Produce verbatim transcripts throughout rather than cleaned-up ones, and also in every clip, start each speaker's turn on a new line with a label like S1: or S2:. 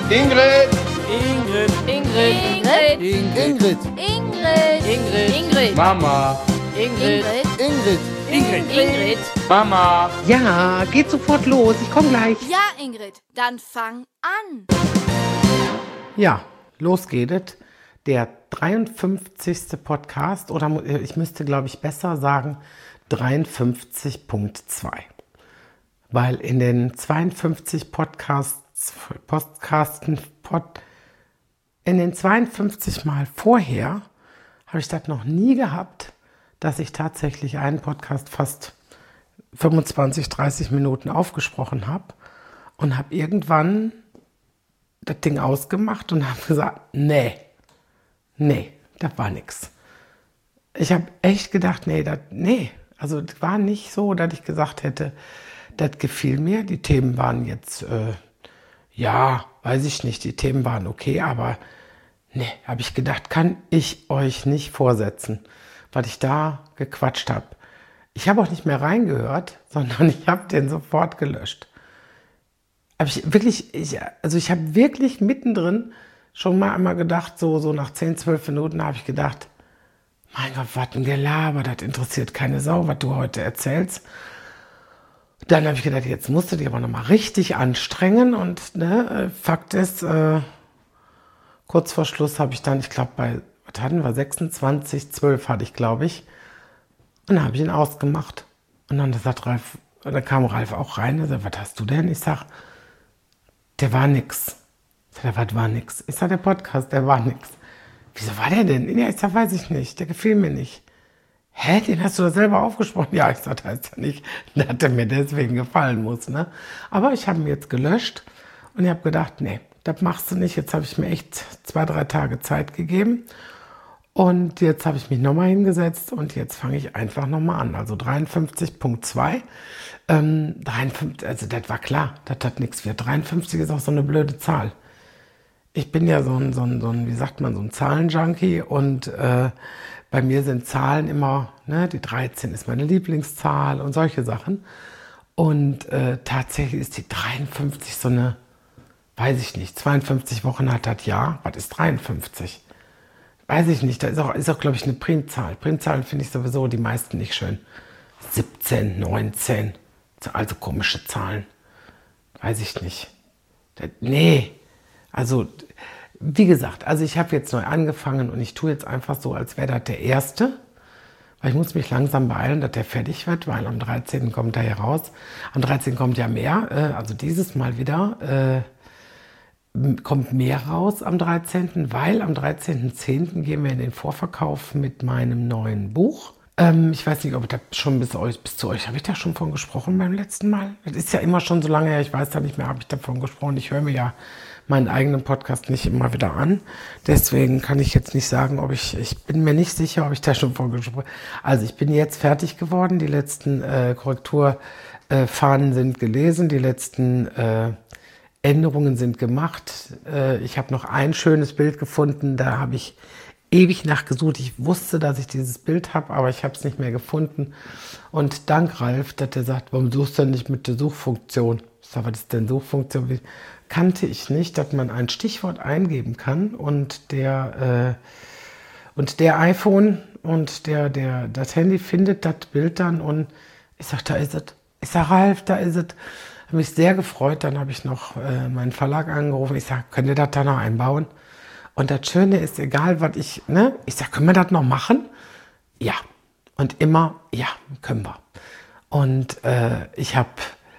S1: Ingrid.
S2: Ingrid.
S3: Ingrid.
S2: Ingrid.
S3: Ingrid.
S2: Ingrid.
S3: Ingrid. Ingrid.
S1: Mama.
S2: Ingrid.
S3: Ingrid.
S2: Ingrid. Ingrid.
S1: Mama.
S4: Ja, geht sofort los. Ich komme gleich.
S2: Ja, Ingrid, dann fang an.
S4: Ja, los geht es. Der dreiundfünfzigste Podcast, oder ich müsste, glaube ich, besser sagen, dreiundfünfzig Punkt zwei. Weil in den zweiundfünfzig Podcasts, Podcasten, Pod, in den zweiundfünfzig Mal vorher habe ich das noch nie gehabt, dass ich tatsächlich einen Podcast fast fünfundzwanzig, dreißig Minuten aufgesprochen habe und habe irgendwann das Ding ausgemacht und habe gesagt, nee, nee, das war nix. Ich habe echt gedacht, nee, das, nee, also das war nicht so, dass ich gesagt hätte, das gefiel mir. Die Themen waren jetzt, äh, ja, weiß ich nicht, die Themen waren okay, aber nee, habe ich gedacht, kann ich euch nicht vorsetzen, was ich da gequatscht habe. Ich habe auch nicht mehr reingehört, sondern ich habe den sofort gelöscht. Hab ich wirklich, ich, also ich habe wirklich mittendrin schon mal einmal gedacht, so, so nach zehn, zwölf Minuten habe ich gedacht, mein Gott, was ein Gelaber, das interessiert keine Sau, was du heute erzählst. Dann habe ich gedacht, jetzt musst du dich aber nochmal richtig anstrengen und ne, Fakt ist, äh, kurz vor Schluss habe ich dann, ich glaube bei, was hatten wir, sechsundzwanzig, zwölf hatte ich, glaube ich, und dann habe ich ihn ausgemacht. Und dann sagt Ralf, da kam Ralf auch rein und sagt, was hast du denn? Ich sag, der war nix. Ich sag, was war nix? Ich sag, der Podcast, der war nix. Wieso war der denn? Ja, ich sag, weiß ich nicht, der gefiel mir nicht. Hä, den hast du da selber aufgesprochen? Ja, ich sag, das heißt ja nicht, dass der mir deswegen gefallen muss, ne? Aber ich habe ihn jetzt gelöscht und ich habe gedacht, nee, das machst du nicht. Jetzt habe ich mir echt zwei, drei Tage Zeit gegeben. Und jetzt habe ich mich nochmal hingesetzt und jetzt fange ich einfach nochmal an. Also dreiundfünfzig Punkt zwei. Ähm, dreiundfünfzig, also das war klar, dass das nichts wird. dreiundfünfzig ist auch so eine blöde Zahl. Ich bin ja so ein, so ein, so ein wie sagt man, so ein Zahlenjunkie und äh, bei mir sind Zahlen immer, ne, die dreizehn ist meine Lieblingszahl und solche Sachen. Und äh, tatsächlich ist die dreiundfünfzig so eine, weiß ich nicht, zweiundfünfzig Wochen hat das Jahr. Was ist dreiundfünfzig? Weiß ich nicht, da ist auch, ist auch glaube ich, eine Primzahl. Primzahlen finde ich sowieso die meisten nicht schön. siebzehn, neunzehn, also komische Zahlen. Weiß ich nicht. Das, nee, also wie gesagt, also ich habe jetzt neu angefangen und ich tue jetzt einfach so, als wäre das der erste. Weil ich muss mich langsam beeilen, dass der fertig wird, weil am dreizehnten kommt er hier raus. Am dreizehnten kommt ja mehr, äh, also dieses Mal wieder, äh, kommt mehr raus am dreizehnten, weil am dreizehnten zehnten gehen wir in den Vorverkauf mit meinem neuen Buch. Ähm, ich weiß nicht, ob ich da schon bis, euch, bis zu euch, habe ich da schon von gesprochen beim letzten Mal? Das ist ja immer schon so lange her, ich weiß da nicht mehr, habe ich davon gesprochen. Ich höre mir ja meinen eigenen Podcast nicht immer wieder an. Deswegen kann ich jetzt nicht sagen, ob ich, ich bin mir nicht sicher, ob ich da schon von gesprochen habe. Also ich bin jetzt fertig geworden, die letzten äh, Korrekturfahnen äh, sind gelesen, die letzten äh, Änderungen sind gemacht. Äh, ich habe noch ein schönes Bild gefunden, da habe ich ewig nachgesucht. Ich wusste, dass ich dieses Bild habe, aber ich habe es nicht mehr gefunden. Und dank Ralf, dass er sagt, warum suchst du denn nicht mit der Suchfunktion? Ich sage, was ist denn Suchfunktion? Kannte ich nicht, dass man ein Stichwort eingeben kann und der, äh, und der iPhone und der, der, das Handy findet das Bild dann und ich sage, da ist es. Ich sage, Ralf, da ist es. Habe mich sehr gefreut. Dann habe ich noch äh, meinen Verlag angerufen. Ich sage, könnt ihr das da noch einbauen? Und das Schöne ist, egal was ich, ne? Ich sage, können wir das noch machen? Ja. Und immer, ja, können wir. Und äh, ich habe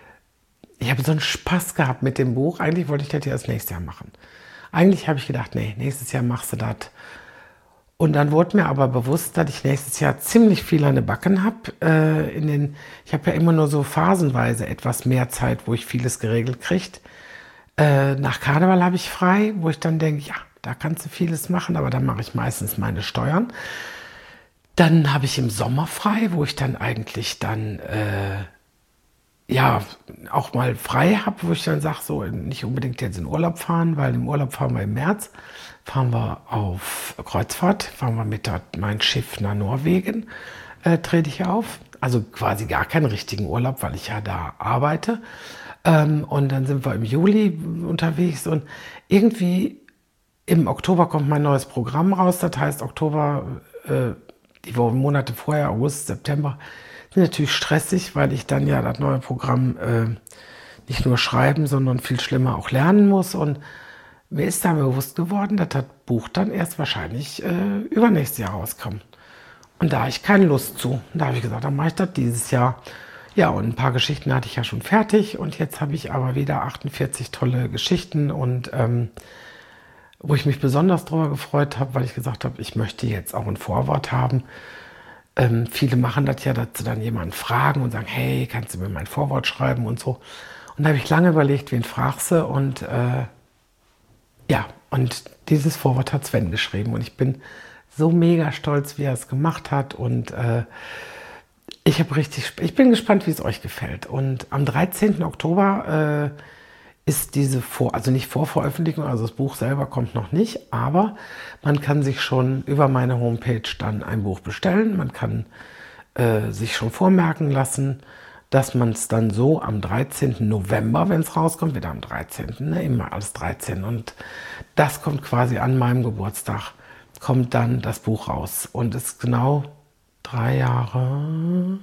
S4: ich hab so einen Spaß gehabt mit dem Buch. Eigentlich wollte ich das ja das nächste Jahr machen. Eigentlich habe ich gedacht, nee, nächstes Jahr machst du das. Und dann wurde mir aber bewusst, dass ich nächstes Jahr ziemlich viel an den Backen habe. Äh, in den, ich habe ja immer nur so phasenweise etwas mehr Zeit, wo ich vieles geregelt kriege. Äh, nach Karneval habe ich frei, wo ich dann denke, ja, da kannst du vieles machen, aber dann mache ich meistens meine Steuern. Dann habe ich im Sommer frei, wo ich dann eigentlich dann äh, ja auch mal frei habe, wo ich dann sage, so nicht unbedingt jetzt in Urlaub fahren, weil im Urlaub fahren wir im März, fahren wir auf Kreuzfahrt, fahren wir mit der, mein Schiff nach Norwegen, äh, trete ich auf. Also quasi gar keinen richtigen Urlaub, weil ich ja da arbeite. Ähm, und dann sind wir im Juli unterwegs und irgendwie im Oktober kommt mein neues Programm raus. Das heißt, Oktober, äh, die Monate vorher, August, September, sind natürlich stressig, weil ich dann ja das neue Programm äh, nicht nur schreiben, sondern viel schlimmer auch lernen muss. Und mir ist dann bewusst geworden, dass das Buch dann erst wahrscheinlich äh, übernächstes Jahr rauskommt. Und da habe ich keine Lust zu. Da habe ich gesagt, dann mache ich das dieses Jahr. Ja, und ein paar Geschichten hatte ich ja schon fertig. Und jetzt habe ich aber wieder achtundvierzig tolle Geschichten. Und ähm, wo ich mich besonders darüber gefreut habe, weil ich gesagt habe, ich möchte jetzt auch ein Vorwort haben. Ähm, viele machen das ja, dass sie dann jemanden fragen und sagen, hey, kannst du mir mein Vorwort schreiben und so. Und da habe ich lange überlegt, wen fragst du? Und äh, ja, und dieses Vorwort hat Sven geschrieben. Und ich bin so mega stolz, wie er es gemacht hat. Und äh, ich habe richtig, ich bin gespannt, wie es euch gefällt. Und am dreizehnten Oktober äh, ist diese Vor, also nicht Vorveröffentlichung, also das Buch selber kommt noch nicht, aber man kann sich schon über meine Homepage dann ein Buch bestellen. Man kann äh, sich schon vormerken lassen, dass man es dann so am dreizehnten November, wenn es rauskommt, wieder am dreizehnten, ne, immer alles dreizehn. Und das kommt quasi an meinem Geburtstag, kommt dann das Buch raus. Und es ist genau drei Jahre,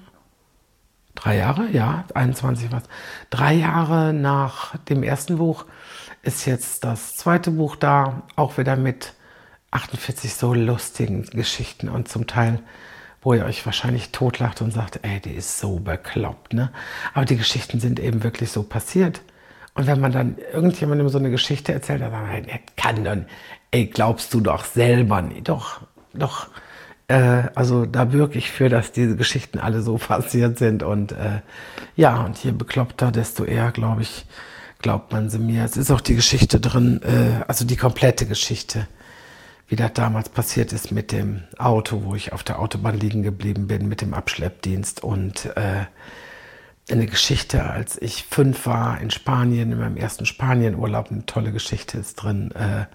S4: drei Jahre, ja, einundzwanzig was. Drei Jahre nach dem ersten Buch ist jetzt das zweite Buch da, auch wieder mit achtundvierzig so lustigen Geschichten und zum Teil, wo ihr euch wahrscheinlich totlacht und sagt, ey, die ist so bekloppt, ne? Aber die Geschichten sind eben wirklich so passiert. Und wenn man dann irgendjemandem so eine Geschichte erzählt, dann sagt man, er kann dann, ey, glaubst du doch selber nicht. Doch, doch, äh, also da bürge ich für, dass diese Geschichten alle so passiert sind. Und äh, ja, und je bekloppter, desto eher, glaube ich, glaubt man sie mir. Es ist auch die Geschichte drin, äh, also die komplette Geschichte, wie das damals passiert ist mit dem Auto, wo ich auf der Autobahn liegen geblieben bin, mit dem Abschleppdienst. Und äh, eine Geschichte, als ich fünf war in Spanien, in meinem ersten Spanienurlaub, eine tolle Geschichte ist drin. Äh,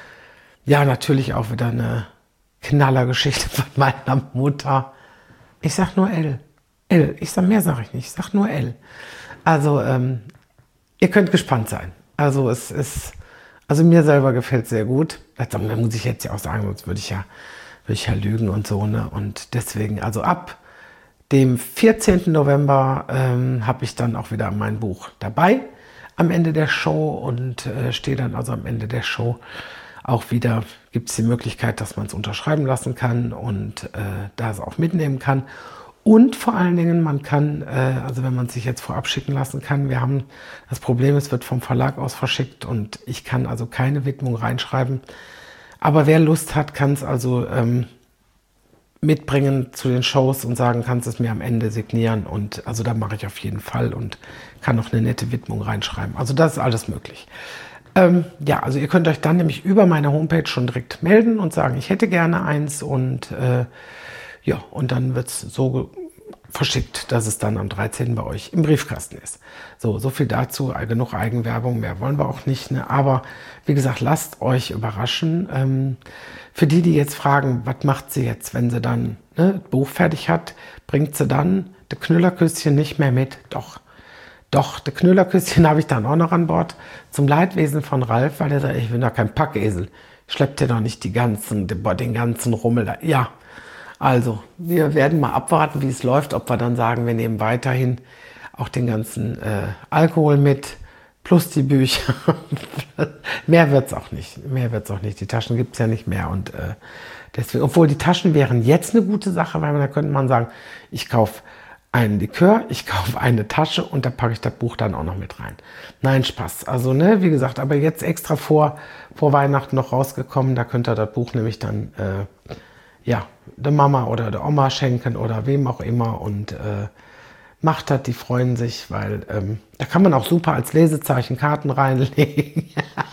S4: ja, natürlich auch wieder eine Knallergeschichte von meiner Mutter. Ich sag nur L. L. Ich sag, mehr sage ich nicht. Ich sag nur L. Also, ähm, ihr könnt gespannt sein. Also, es ist, also mir selber gefällt es sehr gut. Da muss ich jetzt ja auch sagen, sonst würde ich ja, würde ich ja lügen und so, ne? Und deswegen, also ab dem vierzehnten November ähm, habe ich dann auch wieder mein Buch dabei am Ende der Show und äh, stehe dann also am Ende der Show auch wieder, gibt es die Möglichkeit, dass man es unterschreiben lassen kann und äh, da es auch mitnehmen kann. Und vor allen Dingen, man kann, äh, also wenn man sich jetzt vorab schicken lassen kann, wir haben, das Problem, es wird vom Verlag aus verschickt und ich kann also keine Widmung reinschreiben. Aber wer Lust hat, kann es also ähm, mitbringen zu den Shows und sagen, kannst es mir am Ende signieren. Und also da mache ich auf jeden Fall und kann noch eine nette Widmung reinschreiben. Also das ist alles möglich. Ähm, ja, also ihr könnt euch dann nämlich über meine Homepage schon direkt melden und sagen, ich hätte gerne eins und äh, ja, und dann wird es so verschickt, dass es dann am dreizehnten bei euch im Briefkasten ist. So, so viel dazu, genug Eigenwerbung, mehr wollen wir auch nicht. Ne? Aber wie gesagt, lasst euch überraschen. Ähm, für die, die jetzt fragen, was macht sie jetzt, wenn sie dann ne, das Buch fertig hat, bringt sie dann das Knüllerküsschen nicht mehr mit? Doch, doch, das Knüllerküsschen habe ich dann auch noch an Bord zum Leidwesen von Ralf, weil der sagt, ich bin doch kein Packesel. Schleppt dir doch nicht die ganzen, den ganzen Rummel da. Ja, also, wir werden mal abwarten, wie es läuft, ob wir dann sagen, wir nehmen weiterhin auch den ganzen äh, Alkohol mit, plus die Bücher. Mehr wird's auch nicht. Mehr wird's auch nicht. Die Taschen gibt's ja nicht mehr. Und äh, deswegen, obwohl die Taschen wären jetzt eine gute Sache, weil da könnte man sagen, ich kaufe einen Likör, ich kaufe eine Tasche und da packe ich das Buch dann auch noch mit rein. Nein, Spaß. Also, ne, wie gesagt, aber jetzt extra vor, vor Weihnachten noch rausgekommen, da könnt ihr das Buch nämlich dann äh, ja, der Mama oder der Oma schenken oder wem auch immer und äh, macht das, die freuen sich, weil ähm, da kann man auch super als Lesezeichen Karten reinlegen.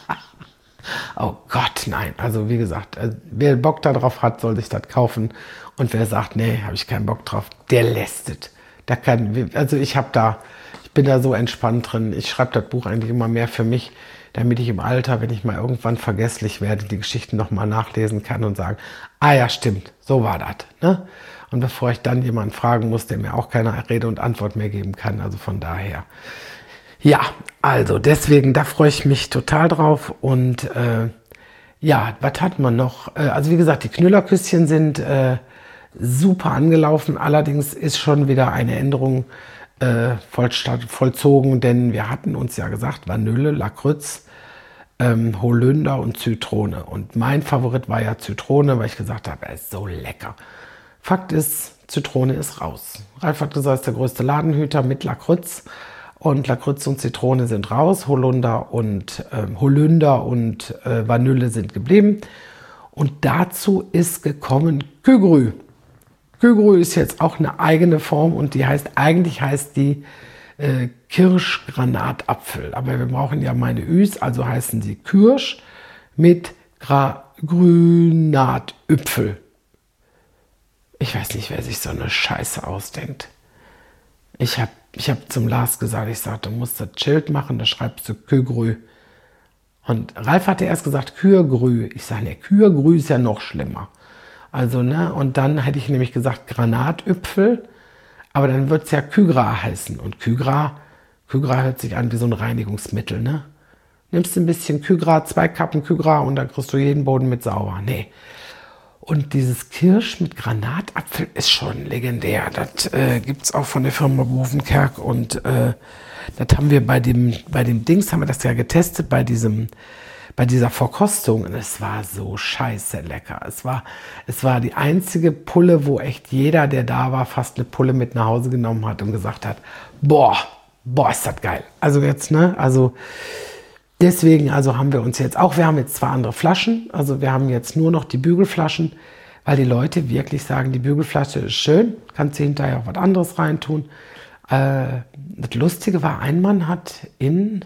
S4: Oh Gott, nein. Also wie gesagt, äh, wer Bock darauf hat, soll sich das kaufen und wer sagt, nee, habe ich keinen Bock drauf, der lässt es. Da kann, also ich habe da, ich bin da so entspannt drin. Ich schreibe das Buch eigentlich immer mehr für mich, damit ich im Alter, wenn ich mal irgendwann vergesslich werde, die Geschichten nochmal nachlesen kann und sagen, ah ja, stimmt, so war das. Ne? Und bevor ich dann jemanden fragen muss, der mir auch keine Rede und Antwort mehr geben kann, also von daher. Ja, Also deswegen, da freue ich mich total drauf. Und äh, ja, was hat man noch? Äh, also wie gesagt, die Knüllerküsschen sind äh, super angelaufen. Allerdings ist schon wieder eine Änderung äh, vollsta- vollzogen, denn wir hatten uns ja gesagt, Vanille, Lakritz, ähm, Holunder und Zitrone. Und mein Favorit war ja Zitrone, weil ich gesagt habe, er ist so lecker. Fakt ist, Zitrone ist raus. Ralf hat gesagt, er ist der größte Ladenhüter mit Lakritz. Und Lakritz und Zitrone sind raus. Holunder und, äh, Holunder und äh, Vanille sind geblieben. Und dazu ist gekommen Kügrü. Kügrü ist jetzt auch eine eigene Form und die heißt, eigentlich heißt die äh, Kirschgranatapfel. Aber wir brauchen ja meine Üs, also heißen sie Kirsch mit Gra Grünatäpfel. Ich weiß nicht, wer sich so eine Scheiße ausdenkt. Ich habe ich hab zum Lars gesagt, ich sagte, du musst das Schild machen, da schreibst du Kügrü. Und Ralf hatte erst gesagt Kürgrü. Ich sage, ne, Kürgrü ist ja noch schlimmer. Also, ne, und dann hätte ich nämlich gesagt Granatäpfel, aber dann wird es ja Kygra heißen. Und Kygra, Kygra hört sich an wie so ein Reinigungsmittel, ne? Nimmst ein bisschen Kygra, zwei Kappen Kygra und dann kriegst du jeden Boden mit sauber. Nee. Und dieses Kirsch mit Granatapfel ist schon legendär. Das äh, gibt es auch von der Firma Bovenkerk. Und äh, das haben wir bei dem, bei dem Dings, haben wir das ja getestet, bei diesem, bei dieser Verkostung. Und es war so scheiße lecker. Es war, es war die einzige Pulle, wo echt jeder, der da war, fast eine Pulle mit nach Hause genommen hat und gesagt hat, boah, boah, ist das geil. Also jetzt, ne, also deswegen, also haben wir uns jetzt auch, wir haben jetzt zwei andere Flaschen, also wir haben jetzt nur noch die Bügelflaschen, weil die Leute wirklich sagen, die Bügelflasche ist schön, kannst du hinterher auch was anderes reintun. Äh, das Lustige war, ein Mann hat in,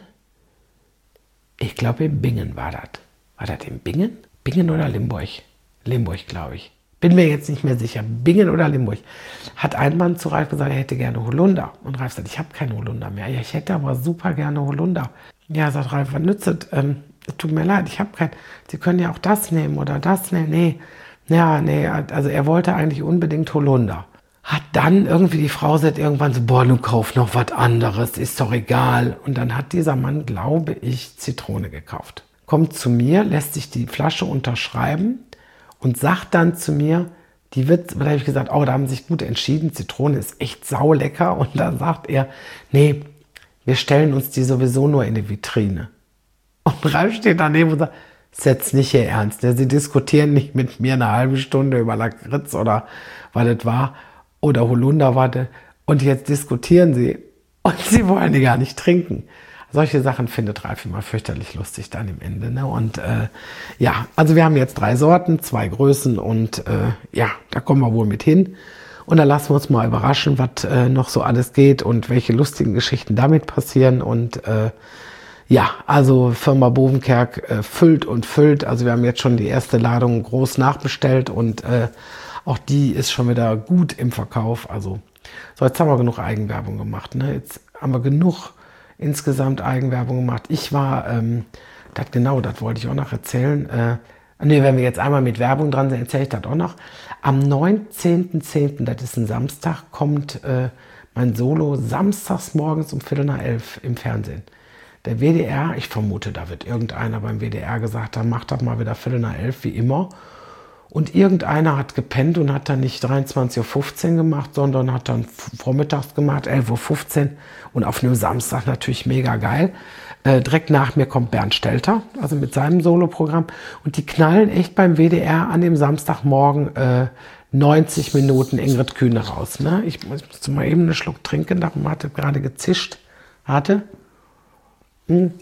S4: ich glaube in Bingen war das. War das in Bingen? Bingen oder Limburg? Limburg, glaube ich. Bin mir jetzt nicht mehr sicher. Bingen oder Limburg. Hat ein Mann zu Ralf gesagt, er hätte gerne Holunder. Und Ralf sagt, ich habe keine Holunder mehr. Ja, ich hätte aber super gerne Holunder. Ja, sagt Ralf, was nützt es? Ähm, tut mir leid, ich habe kein. Sie können ja auch das nehmen oder das nehmen. Nee, ja, nee, also er wollte eigentlich unbedingt Holunder. Hat dann irgendwie die Frau sagt irgendwann so, boah, du kauf noch was anderes, ist doch egal. Und dann hat dieser Mann, glaube ich, Zitrone gekauft. Kommt zu mir, lässt sich die Flasche unterschreiben und sagt dann zu mir, die wird, da habe ich gesagt, oh, da haben sie sich gut entschieden, Zitrone ist echt saulecker. Und dann sagt er, nee, wir stellen uns die sowieso nur in die Vitrine. Und Ralf steht daneben und sagt, ist jetzt nicht ihr Ernst. Ne? Sie diskutieren nicht mit mir eine halbe Stunde über Lakritz oder was das war oder Holunder war das. Und jetzt diskutieren sie und sie wollen die gar nicht trinken. Solche Sachen findet Ralf immer fürchterlich lustig dann im Ende. Ne? Und äh, ja, also wir haben jetzt drei Sorten, zwei Größen und äh, ja, da kommen wir wohl mit hin. Und dann lassen wir uns mal überraschen, was äh, noch so alles geht und welche lustigen Geschichten damit passieren. Und äh, ja, also Firma Bovenkerk äh, füllt und füllt. Also wir haben jetzt schon die erste Ladung groß nachbestellt und äh, auch die ist schon wieder gut im Verkauf. Also so, jetzt haben wir genug Eigenwerbung gemacht. Ne? Jetzt haben wir genug insgesamt Eigenwerbung gemacht. Ich war, ähm, das genau, das wollte ich auch noch erzählen. Äh, ne, wenn wir jetzt einmal mit Werbung dran sind, erzähle ich das auch noch. Am neunzehnten zehnten, das ist ein Samstag, kommt äh, mein Solo samstags morgens um Viertel nach elf im Fernsehen. Der W D R, ich vermute, da wird irgendeiner beim W D R gesagt haben, macht doch mal wieder Viertel nach elf, wie immer. Und irgendeiner hat gepennt und hat dann nicht dreiundzwanzig Uhr fünfzehn gemacht, sondern hat dann vormittags gemacht, elf Uhr fünfzehn. Und auf einem Samstag natürlich mega geil. Äh, direkt nach mir kommt Bernd Stelter, also mit seinem Soloprogramm. Und die knallen echt beim W D R an dem Samstagmorgen äh, neunzig Minuten Ingrid Kühne raus. Ne? Ich, ich musste mal eben einen Schluck trinken, darum hatte gerade gezischt. Warte. Hm.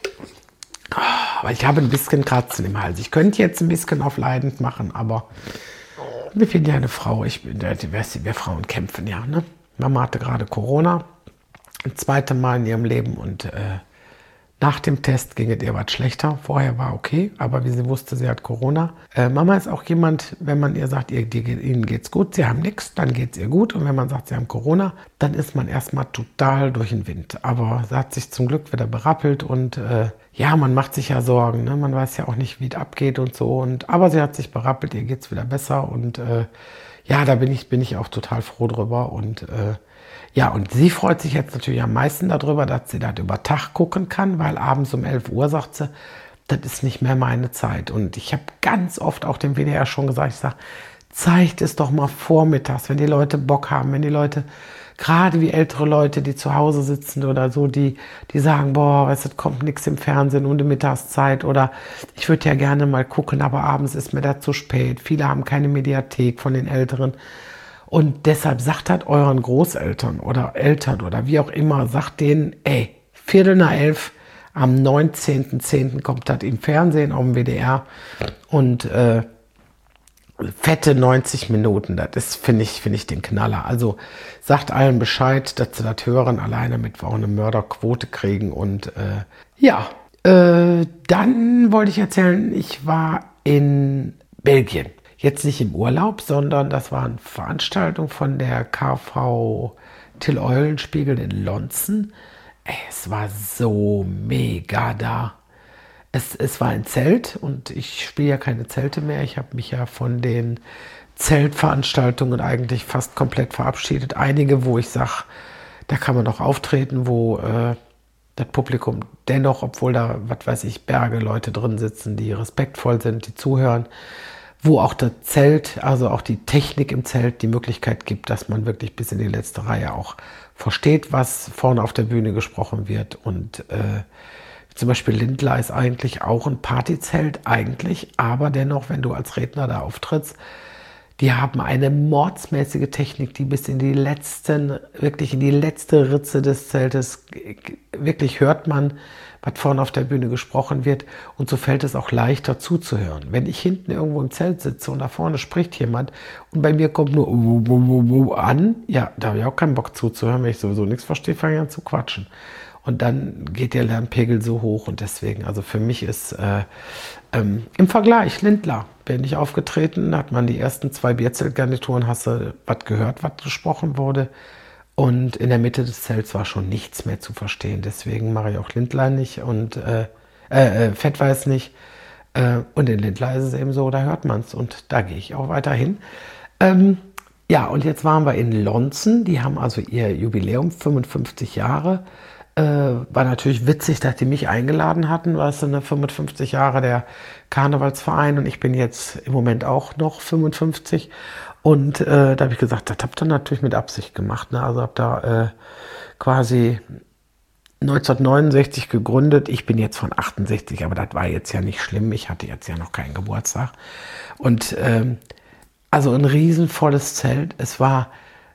S4: Aber ich habe ein bisschen Kratzen im Hals. Ich könnte jetzt ein bisschen auf leidend machen, aber ich bin ja eine Frau. Ich bin, wir Frauen kämpfen ja. Ne? Mama hatte gerade Corona, ein zweites Mal in ihrem Leben und äh, nach dem Test ging es ihr was schlechter. Vorher war okay, aber wie sie wusste, sie hat Corona. Äh, Mama ist auch jemand, wenn man ihr sagt, ihr, die, ihnen geht's gut, sie haben nichts, dann geht es ihr gut. Und wenn man sagt, sie haben Corona, dann ist man erstmal total durch den Wind. Aber sie hat sich zum Glück wieder berappelt und äh, ja, man macht sich ja Sorgen. Ne? Man weiß ja auch nicht, wie es abgeht und so. Und, aber sie hat sich berappelt, ihr geht es wieder besser. Und äh, ja, da bin ich, bin ich auch total froh drüber. Und äh, Ja, und sie freut sich jetzt natürlich am meisten darüber, dass sie das über Tag gucken kann, weil abends um elf Uhr sagt sie, das ist nicht mehr meine Zeit. Und ich habe ganz oft auch dem W D R schon gesagt, ich sage, zeigt es doch mal vormittags, wenn die Leute Bock haben, wenn die Leute, gerade wie ältere Leute, die zu Hause sitzen oder so, die, die sagen, boah, weißt du, es kommt nichts im Fernsehen um die Mittagszeit oder ich würde ja gerne mal gucken, aber abends ist mir das zu spät. Viele haben keine Mediathek von den Älteren. Und deshalb sagt halt euren Großeltern oder Eltern oder wie auch immer, sagt denen, ey, Viertel nach elf, am neunzehnten zehnten kommt das im Fernsehen auf dem W D R und äh, fette neunzig Minuten, das ist, finde ich, finde ich den Knaller. Also sagt allen Bescheid, dass sie das hören, alleine damit wir auch eine Mörderquote kriegen. Und äh, ja, äh, dann wollte ich erzählen, ich war in Belgien. Jetzt nicht im Urlaub, sondern das war eine Veranstaltung von der K V Till Eulenspiegel in Lonzen. Ey, es war so mega da. Es, es war ein Zelt und ich spiele ja keine Zelte mehr. Ich habe mich ja von den Zeltveranstaltungen eigentlich fast komplett verabschiedet. Einige, wo ich sage, da kann man noch auftreten, wo äh, das Publikum dennoch, obwohl da, was weiß ich, Berge Leute drin sitzen, die respektvoll sind, die zuhören, wo auch das Zelt, also auch die Technik im Zelt die Möglichkeit gibt, dass man wirklich bis in die letzte Reihe auch versteht, was vorne auf der Bühne gesprochen wird. Und äh, zum Beispiel Lindlar ist eigentlich auch ein Partyzelt, eigentlich, aber dennoch, wenn du als Redner da auftrittst, die haben eine mordsmäßige Technik, die bis in die letzten, wirklich in die letzte Ritze des Zeltes, wirklich hört man, was vorne auf der Bühne gesprochen wird, und so fällt es auch leichter zuzuhören. Wenn ich hinten irgendwo im Zelt sitze und da vorne spricht jemand und bei mir kommt nur uh, uh, uh, uh, an, ja, da habe ich auch keinen Bock zuzuhören, wenn ich sowieso nichts verstehe, fange ich an zu quatschen. Und dann geht der Lärmpegel so hoch und deswegen, also für mich ist äh, ähm, im Vergleich Lindlar, bin ich aufgetreten, hat man die ersten zwei Bierzeltgarnituren, hast du was gehört, was gesprochen wurde. Und in der Mitte des Zelts war schon nichts mehr zu verstehen. Deswegen mache ich auch Lindlar nicht und äh, äh, Fettweiß nicht. Äh, und in Lindlar ist es eben so, da hört man es und da gehe ich auch weiterhin. Ähm, ja, und jetzt waren wir in Lonzen. Die haben also ihr Jubiläum, fünfundfünfzig Jahre. Äh, war natürlich witzig, dass die mich eingeladen hatten, weil es so eine fünfundfünfzig Jahre der Karnevalsverein und ich bin jetzt im Moment auch noch fünfundfünfzig und äh, da habe ich gesagt, das habt ihr natürlich mit Absicht gemacht, ne? Also habt da äh, quasi neunzehnhundertneunundsechzig gegründet, ich bin jetzt von achtundsechzig, aber das war jetzt ja nicht schlimm, ich hatte jetzt ja noch keinen Geburtstag und ähm, also ein riesenvolles Zelt, es war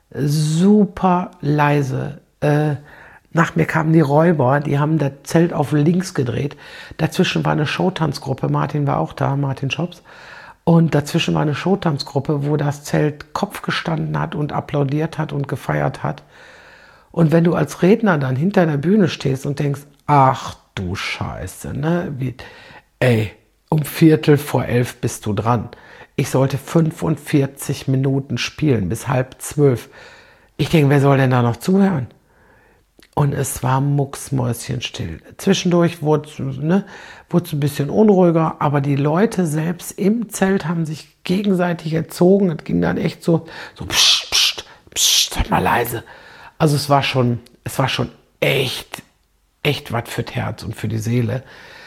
S4: super leise, äh, nach mir kamen die Räuber, die haben das Zelt auf links gedreht. Dazwischen war eine Showtanzgruppe, Martin war auch da, Martin Schops. Und dazwischen war eine Showtanzgruppe, wo das Zelt Kopf gestanden hat und applaudiert hat und gefeiert hat. Und wenn du als Redner dann hinter der Bühne stehst und denkst, ach du Scheiße, ne? Wie, ey, um Viertel vor elf bist du dran. Ich sollte fünfundvierzig Minuten spielen, bis halb zwölf. Ich denke, wer soll denn da noch zuhören? Und es war mucksmäuschenstill. Zwischendurch wurde es ne, wurde ein bisschen unruhiger, aber die Leute selbst im Zelt haben sich gegenseitig erzogen. Es ging dann echt so, so psst, psst, psst, seid mal leise. Also es war schon, es war schon echt, echt was für das Herz und für die Seele.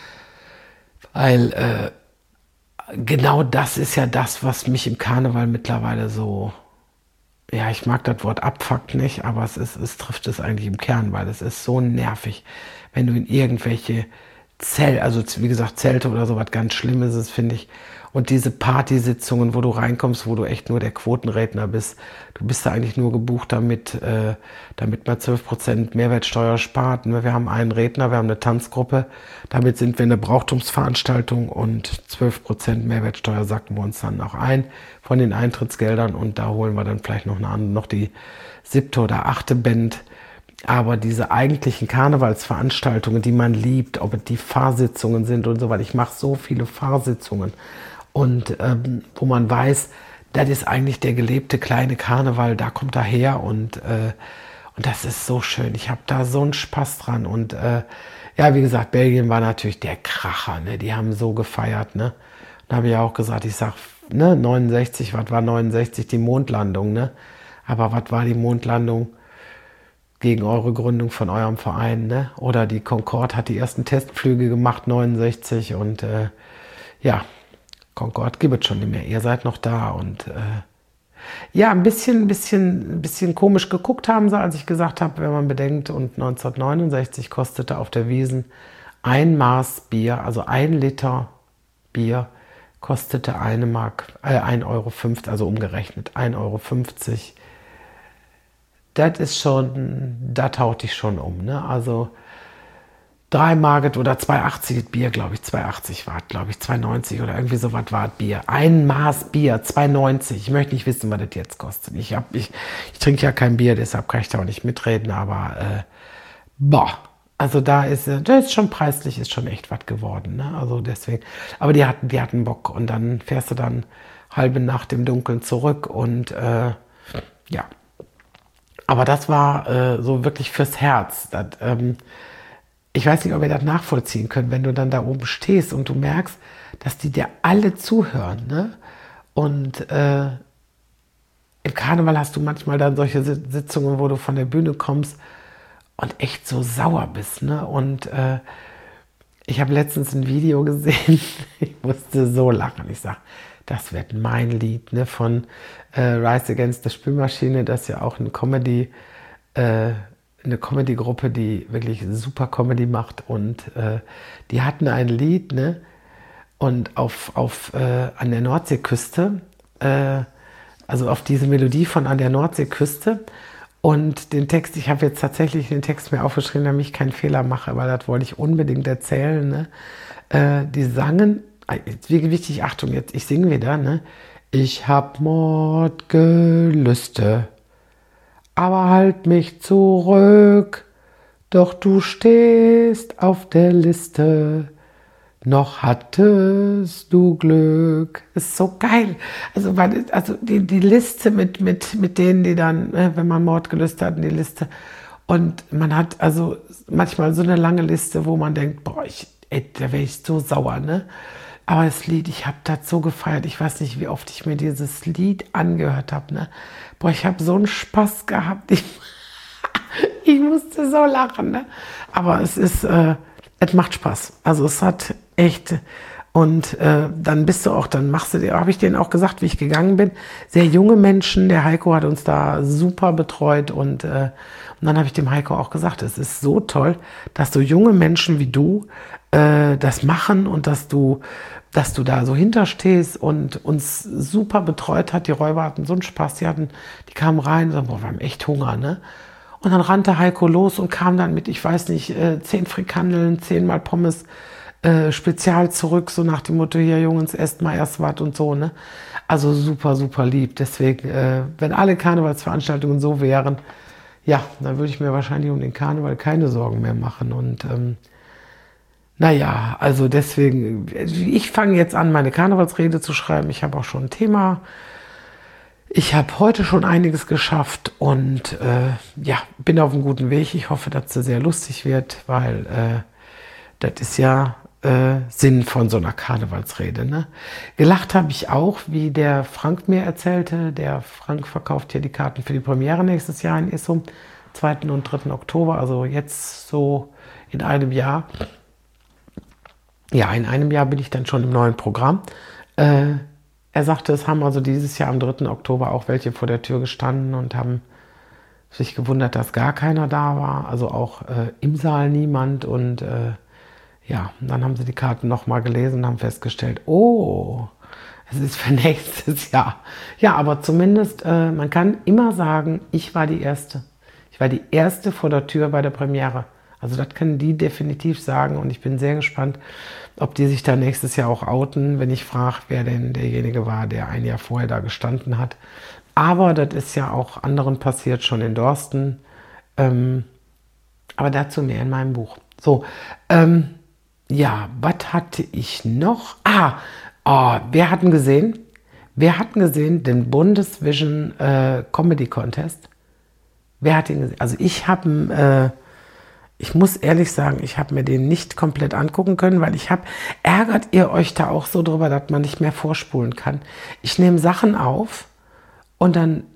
S4: Weil äh, genau das ist ja das, was mich im Karneval mittlerweile so... Ja, ich mag das Wort abfuckt nicht, aber es, ist, es trifft es eigentlich im Kern, weil es ist so nervig, wenn du in irgendwelche Zelte, also wie gesagt Zelte oder so, was ganz Schlimmes ist, finde ich. Und diese Partysitzungen, wo du reinkommst, wo du echt nur der Quotenredner bist, du bist da eigentlich nur gebucht, damit, äh, damit man zwölf Prozent Mehrwertsteuer spart. Wir haben einen Redner, wir haben eine Tanzgruppe, damit sind wir eine Brauchtumsveranstaltung und zwölf Prozent Mehrwertsteuer sacken wir uns dann auch ein von den Eintrittsgeldern und da holen wir dann vielleicht noch, eine, noch die siebte oder achte Band. Aber diese eigentlichen Karnevalsveranstaltungen, die man liebt, ob es die Fahrsitzungen sind und so weiter, ich mache so viele Fahrsitzungen und ähm, wo man weiß, das ist eigentlich der gelebte kleine Karneval, da kommt er her und, äh, und das ist so schön. Ich habe da so einen Spaß dran und äh, ja, wie gesagt, Belgien war natürlich der Kracher, ne? Die haben so gefeiert, ne? Da habe ich ja auch gesagt, ich sag, ne, neunundsechzig, was war neunundsechzig, die Mondlandung, ne? Aber was war die Mondlandung? gegen eure Gründung von eurem Verein, ne? Oder die Concorde hat die ersten Testflüge gemacht, neunundsechzig, und äh, ja, Concorde gibt es schon nicht mehr. Ihr seid noch da und äh, ja, ein bisschen, bisschen, ein bisschen komisch geguckt haben sie, als ich gesagt habe, wenn man bedenkt, und neunzehnhundertneunundsechzig kostete auf der Wiesn ein Maß Bier, also ein Liter Bier, kostete eine Mark, äh, ein Euro fünfzig, also umgerechnet ein Euro fünfzig. Das ist schon, da taut dich schon um, ne? Also drei Mark oder zwei achtzig Bier, glaube ich, zwei achtzig war, glaube ich, zwei neunzig oder irgendwie sowas war Bier. Ein Maß Bier, zwei neunzig. Ich möchte nicht wissen, was das jetzt kostet. Ich, hab, ich, ich trinke ja kein Bier, deshalb kann ich da auch nicht mitreden, aber äh, boah, also da ist, da ist schon preislich, ist schon echt was geworden, ne? Also deswegen, aber die hatten, die hatten Bock, und dann fährst du dann halbe Nacht im Dunkeln zurück und äh, ja, aber das war äh, so wirklich fürs Herz. Das, ähm, ich weiß nicht, ob ihr das nachvollziehen könnt, wenn du dann da oben stehst und du merkst, dass die dir alle zuhören, ne? Und äh, im Karneval hast du manchmal dann solche Sitzungen, wo du von der Bühne kommst und echt so sauer bist, ne? Und äh, ich habe letztens ein Video gesehen, ich musste so lachen. Ich sage, das wird mein Lied, ne? Von äh, Rise Against the Spülmaschine, das ist ja auch eine Comedy, äh, eine Comedy-Gruppe, die wirklich super Comedy macht, und äh, die hatten ein Lied, ne? Und auf, auf äh, an der Nordseeküste, äh, also auf diese Melodie von An der Nordseeküste, und den Text, ich habe jetzt tatsächlich den Text mir aufgeschrieben, damit ich keinen Fehler mache, weil das wollte ich unbedingt erzählen, ne? Äh, die sangen, wie wichtig, Achtung, jetzt, ich singe wieder, ne? Ich hab Mordgelüste, aber halt mich zurück, doch du stehst auf der Liste, noch hattest du Glück. Das ist so geil. Also, weil, also die, die Liste mit, mit, mit denen, die dann, wenn man Mordgelüste hat, die Liste. Und man hat also manchmal so eine lange Liste, wo man denkt, boah, ich, ey, da wäre ich so sauer, ne? Aber das Lied, ich habe das so gefeiert. Ich weiß nicht, wie oft ich mir dieses Lied angehört habe, ne? Boah, ich habe so einen Spaß gehabt. Ich, ich musste so lachen, ne? Aber es ist, äh, es macht Spaß. Also es hat echt, und äh, dann bist du auch, dann machst du dir, habe ich denen auch gesagt, wie ich gegangen bin, sehr junge Menschen, der Heiko hat uns da super betreut, und, äh, und dann habe ich dem Heiko auch gesagt, es ist so toll, dass so junge Menschen wie du äh, das machen, und dass du, dass du da so hinterstehst und uns super betreut hat. Die Räuber hatten so einen Spaß, die hatten, die kamen rein und sagten, boah, wir haben echt Hunger, ne? Und dann rannte Heiko los und kam dann mit, ich weiß nicht, äh, zehn Frikandeln, zehnmal Pommes äh, Spezial zurück, so nach dem Motto, hier Jungs, esst mal erst was und so, ne? Also super, super lieb. Deswegen, äh, wenn alle Karnevalsveranstaltungen so wären, ja, dann würde ich mir wahrscheinlich um den Karneval keine Sorgen mehr machen. Und ähm, naja, also deswegen, ich fange jetzt an, meine Karnevalsrede zu schreiben. Ich habe auch schon ein Thema. Ich habe heute schon einiges geschafft, und äh, ja, bin auf einem guten Weg. Ich hoffe, dass es sehr lustig wird, weil äh, das ist ja äh, Sinn von so einer Karnevalsrede, ne? Gelacht habe ich auch, wie der Frank mir erzählte. Der Frank verkauft hier die Karten für die Premiere nächstes Jahr in Issum, zweiten und dritten Oktober, also jetzt so in einem Jahr. Ja, in einem Jahr bin ich dann schon im neuen Programm. Äh, Er sagte, es haben also dieses Jahr am dritten Oktober auch welche vor der Tür gestanden und haben sich gewundert, dass gar keiner da war. Also auch äh, im Saal niemand. Und äh, ja, dann haben sie die Karten nochmal gelesen und haben festgestellt, oh, es ist für nächstes Jahr. Ja, aber zumindest, äh, man kann immer sagen, ich war die Erste. Ich war die Erste vor der Tür bei der Premiere. Also das können die definitiv sagen, und ich bin sehr gespannt, ob die sich da nächstes Jahr auch outen, wenn ich frage, wer denn derjenige war, der ein Jahr vorher da gestanden hat. Aber das ist ja auch anderen passiert, schon in Dorsten. Ähm, aber dazu mehr in meinem Buch. So, ähm, ja, was hatte ich noch? Ah, oh, wer hat ihn gesehen? Wer hat ihn gesehen? Den Bundesvision äh, Comedy Contest. Wer hat ihn gesehen? Also ich habe ihn... Äh, Ich muss ehrlich sagen, ich habe mir den nicht komplett angucken können, weil ich habe, ärgert ihr euch da auch so drüber, dass man nicht mehr vorspulen kann? Ich nehme Sachen auf und dann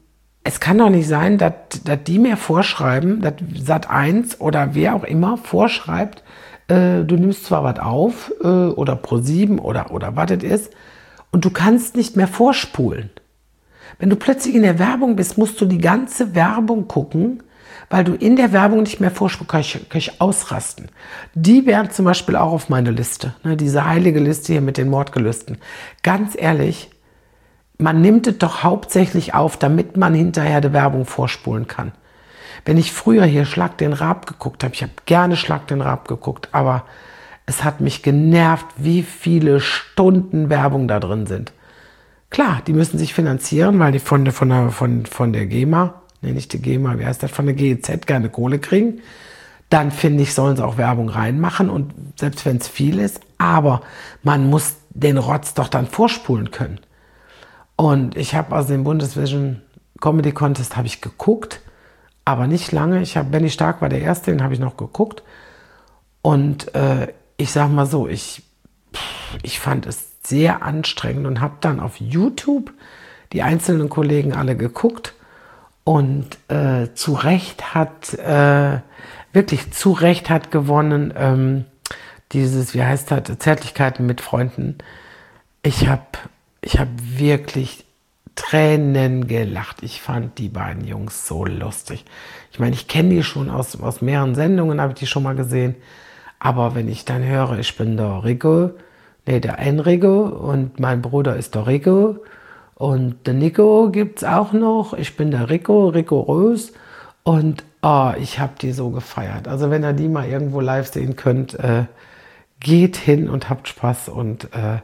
S4: es kann doch nicht sein, dass, dass die mir vorschreiben, dass Sat eins oder wer auch immer vorschreibt, äh, du nimmst zwar was auf äh, oder Pro sieben oder, oder was es ist und du kannst nicht mehr vorspulen. Wenn du plötzlich in der Werbung bist, musst du die ganze Werbung gucken, weil du in der Werbung nicht mehr vorspulst, kann ich, kann ich ausrasten. Die wären zum Beispiel auch auf meine Liste, ne, diese heilige Liste hier mit den Mordgelüsten. Ganz ehrlich, man nimmt es doch hauptsächlich auf, damit man hinterher die Werbung vorspulen kann. Wenn ich früher hier Schlag den Raab geguckt habe, ich habe gerne Schlag den Raab geguckt, aber es hat mich genervt, wie viele Stunden Werbung da drin sind. Klar, die müssen sich finanzieren, weil die von der, von der, von, von der GEMA, nee, nicht die GEMA, wie heißt das, von der G E Z gerne Kohle kriegen. Dann finde ich, sollen sie auch Werbung reinmachen und selbst wenn es viel ist, aber man muss den Rotz doch dann vorspulen können. Und ich habe also den Bundesvision Comedy Contest habe ich geguckt, aber nicht lange. Ich habe Benny Stark war der Erste, den habe ich noch geguckt. Und äh, ich sag mal so, ich, ich fand es sehr anstrengend und habe dann auf YouTube die einzelnen Kollegen alle geguckt. Und äh, zu Recht hat, äh, wirklich zu Recht hat gewonnen ähm, dieses, wie heißt das, Zärtlichkeiten mit Freunden. Ich habe Ich habe wirklich Tränen gelacht. Ich fand die beiden Jungs so lustig. Ich meine, ich kenne die schon aus, aus mehreren Sendungen, habe ich die schon mal gesehen. Aber wenn ich dann höre, ich bin der Rico, nee, der Enrico und mein Bruder ist der Rico und der Nico gibt es auch noch. Ich bin der Rico, rigorös und oh, ich habe die so gefeiert. Also wenn ihr die mal irgendwo live sehen könnt, äh, geht hin und habt Spaß und äh,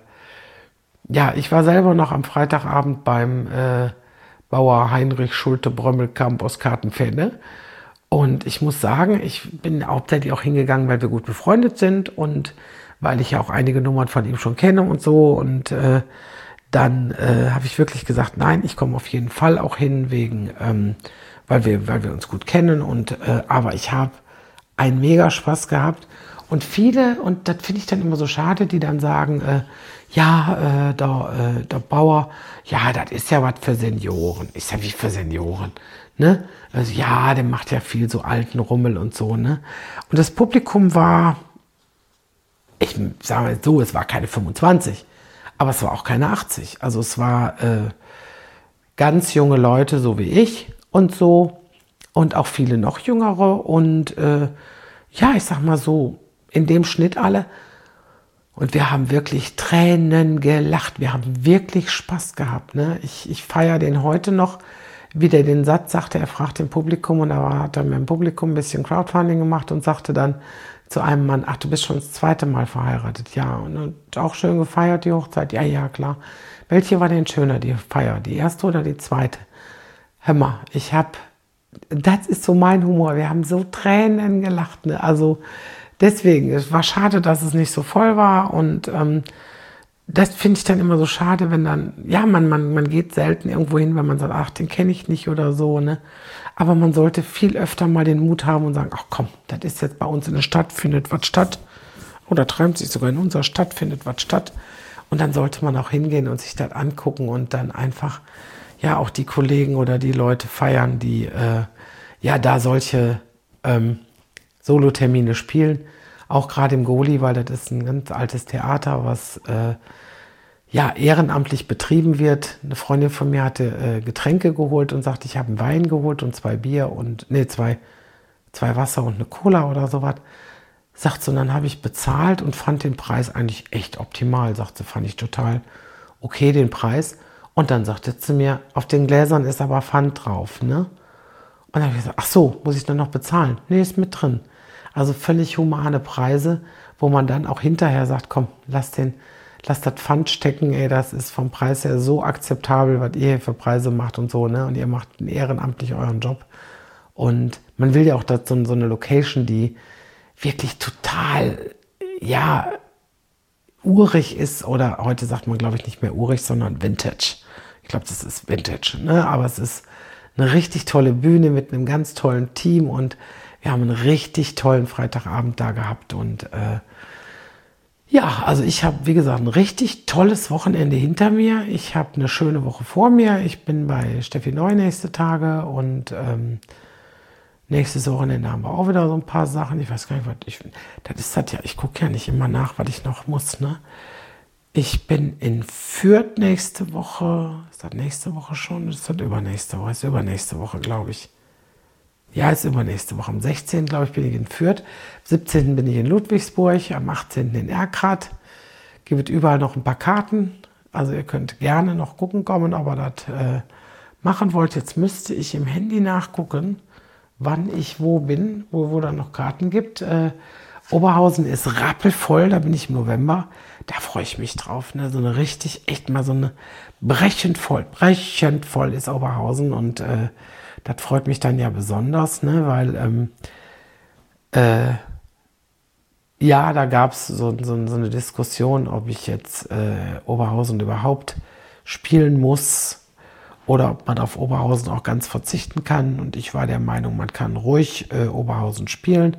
S4: ja, ich war selber noch am Freitagabend beim äh, Bauer Heinrich Schulte-Brömmelkamp aus Kartenfenne. Und ich muss sagen, ich bin hauptsächlich auch hingegangen, weil wir gut befreundet sind und weil ich ja auch einige Nummern von ihm schon kenne und so. Und äh, dann äh, habe ich wirklich gesagt, nein, ich komme auf jeden Fall auch hin, wegen, ähm, weil wir, weil wir uns gut kennen. Und äh, aber ich habe einen mega Spaß gehabt. Und viele, und das finde ich dann immer so schade, die dann sagen, äh, ja, äh, der, äh, der Bauer, ja, das ist ja was für Senioren. Ist ja wie für Senioren, ne? Also ja, der macht ja viel so alten Rummel und so, ne? Und das Publikum war, ich sage mal so, es war keine fünfundzwanzig, aber es war auch keine achtzig. Also es war äh, ganz junge Leute, so wie ich und so, und auch viele noch jüngere und äh, ja, ich sag mal so, in dem Schnitt alle. Und wir haben wirklich Tränen gelacht. Wir haben wirklich Spaß gehabt. Ne? Ich, ich feiere den heute noch, wie der den Satz sagte. Er fragt im Publikum und da hat er mit dem Publikum ein bisschen Crowdfunding gemacht und sagte dann zu einem Mann, ach, du bist schon das zweite Mal verheiratet. Ja, und auch schön gefeiert, die Hochzeit. Ja, ja, klar. Welche war denn schöner, die Feier? Die erste oder die zweite? Hör mal, ich habe, das ist so mein Humor. Wir haben so Tränen gelacht. Ne? Also, deswegen, es war schade, dass es nicht so voll war und ähm, das finde ich dann immer so schade, wenn dann, ja, man, man, man geht selten irgendwo hin, wenn man sagt, ach, den kenne ich nicht oder so, ne? Aber man sollte viel öfter mal den Mut haben und sagen, ach komm, das ist jetzt bei uns in der Stadt, findet was statt. Oder treibt sich sogar in unserer Stadt, findet was statt. Und dann sollte man auch hingehen und sich das angucken und dann einfach, ja, auch die Kollegen oder die Leute feiern, die, äh, ja, da solche, ähm, Solotermine spielen, auch gerade im Goli, weil das ist ein ganz altes Theater, was äh, ja ehrenamtlich betrieben wird. Eine Freundin von mir hatte äh, Getränke geholt und sagte, ich habe einen Wein geholt und zwei Bier und nee, zwei, zwei Wasser und eine Cola oder sowas. Sagt sie, und dann habe ich bezahlt und fand den Preis eigentlich echt optimal. Sagt sie, fand ich total okay, den Preis. Und dann sagte sie mir, auf den Gläsern ist aber Pfand drauf, ne? Und dann habe ich gesagt, ach so, muss ich dann noch bezahlen? Nee, ist mit drin. Also völlig humane Preise, wo man dann auch hinterher sagt, komm, lass den, lass das Pfand stecken, ey, das ist vom Preis her so akzeptabel, was ihr hier für Preise macht und so, ne? Und ihr macht ehrenamtlich euren Job. Und man will ja auch, dass so, so eine Location, die wirklich total, ja, urig ist, oder heute sagt man, glaube ich, nicht mehr urig, sondern Vintage. Ich glaube, das ist Vintage, ne? Aber es ist eine richtig tolle Bühne mit einem ganz tollen Team und wir haben einen richtig tollen Freitagabend da gehabt und äh, Ja, also ich habe, wie gesagt, ein richtig tolles Wochenende hinter mir. Ich habe eine schöne Woche vor mir. Ich bin bei Steffi Neu nächste Tage und ähm, nächstes Wochenende haben wir auch wieder so ein paar Sachen. Ich weiß gar nicht, was ich. Das ist das ja, ich gucke ja nicht immer nach, was ich noch muss, ne? Ich bin in Fürth nächste Woche. Ist das nächste Woche schon? Ist das übernächste Woche? Ist übernächste Woche, glaube ich. Ja, ist übernächste Woche. Am sechzehnten glaube ich, bin ich in Fürth. Am siebzehnten bin ich in Ludwigsburg. Am achtzehnten in Erkrath. Gibt überall noch ein paar Karten. Also ihr könnt gerne noch gucken kommen, ob ihr das äh, machen wollt. Jetzt müsste ich im Handy nachgucken, wann ich wo bin, wo, wo da noch Karten gibt. Äh, Oberhausen ist rappelvoll, da bin ich im November. Da freue ich mich drauf. Ne? So eine richtig, echt mal so eine brechend voll. Brechend voll ist Oberhausen und äh, das freut mich dann ja besonders, ne? Weil ähm, äh, ja, da gab es so, so, so eine Diskussion, ob ich jetzt äh, Oberhausen überhaupt spielen muss oder ob man auf Oberhausen auch ganz verzichten kann. Und ich war der Meinung, man kann ruhig äh, Oberhausen spielen.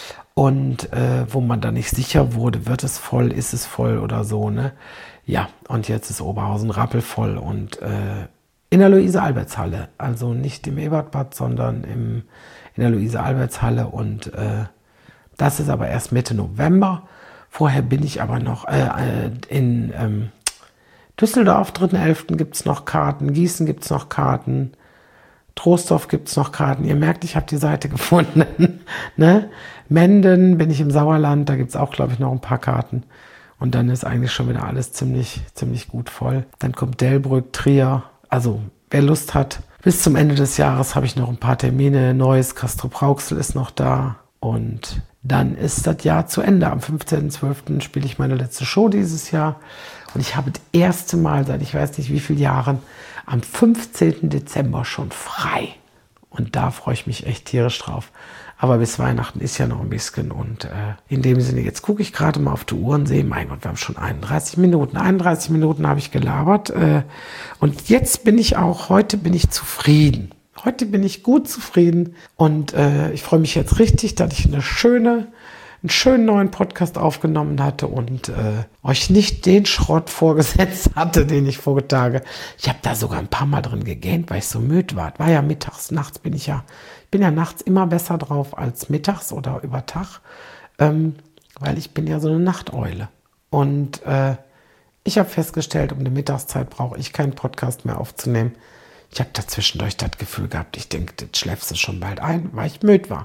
S4: Und äh, wo man da nicht sicher wurde, wird es voll, ist es voll oder so, ne? Ja, und jetzt ist Oberhausen rappelvoll und äh, in der Luise-Alberts-Halle, also nicht im Ebertbad, sondern im, in der Luise-Alberts-Halle und äh, das ist aber erst Mitte November. Vorher bin ich aber noch äh, in ähm, Düsseldorf, dritten elften gibt es noch Karten, Gießen gibt es noch Karten, Troisdorf gibt es noch Karten. Ihr merkt, ich habe die Seite gefunden. Ne? Menden bin ich im Sauerland, da gibt es auch, glaube ich, noch ein paar Karten. Und dann ist eigentlich schon wieder alles ziemlich, ziemlich gut voll. Dann kommt Delbrück, Trier. Also wer Lust hat, bis zum Ende des Jahres habe ich noch ein paar Termine. Neues Castrop-Rauxel ist noch da. Und dann ist das Jahr zu Ende. Am fünfzehnten zwölften spiele ich meine letzte Show dieses Jahr. Und ich habe das erste Mal seit ich weiß nicht wie vielen Jahren am fünfzehnten Dezember schon frei. Und da freue ich mich echt tierisch drauf. Aber bis Weihnachten ist ja noch ein bisschen. Und äh, in dem Sinne, jetzt gucke ich gerade mal auf die Uhr und sehe, mein Gott, wir haben schon einunddreißig Minuten. einunddreißig Minuten habe ich gelabert. Äh, und jetzt bin ich auch, heute bin ich zufrieden. Heute bin ich gut zufrieden. Und äh, ich freue mich jetzt richtig, dass ich eine schöne, einen schönen neuen Podcast aufgenommen hatte und äh, euch nicht den Schrott vorgesetzt hatte, den ich vorige Tage. Ich habe da sogar ein paar Mal drin gegähnt, weil ich so müde war. War ja mittags, nachts bin ich ja, ich bin ja nachts immer besser drauf als mittags oder über Tag, ähm, weil ich bin ja so eine Nachteule. Und äh, ich habe festgestellt, um die Mittagszeit brauche ich keinen Podcast mehr aufzunehmen. Ich habe da zwischendurch das Gefühl gehabt, ich denke, jetzt schläfst du schon bald ein, weil ich müde war.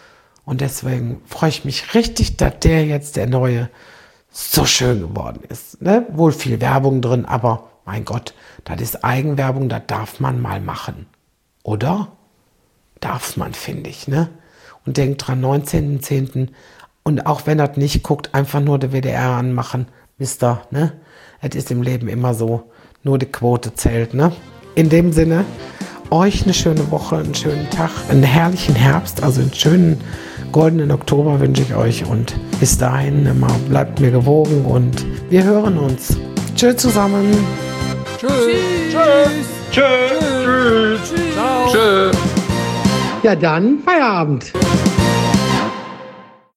S4: Und deswegen freue ich mich richtig, dass der jetzt, der neue, so schön geworden ist. Ne? Wohl viel Werbung drin, aber mein Gott, das ist Eigenwerbung, das darf man mal machen. Oder? Darf man, finde ich. Ne? Und denkt dran, neunzehnten zehnten Und auch wenn das nicht guckt, einfach nur der W D R anmachen. Mister, ne? Es ist im Leben immer so, nur die Quote zählt, ne? In dem Sinne, euch eine schöne Woche, einen schönen Tag, einen herrlichen Herbst, also einen schönen goldenen Oktober wünsche ich euch und bis dahin immer bleibt mir gewogen und wir hören uns. Tschüss zusammen.
S3: Tschüss. Tschüss.
S1: Tschüss. Tschüss.
S3: Tschüss.
S1: Tschüss.
S4: Ja dann, Feierabend.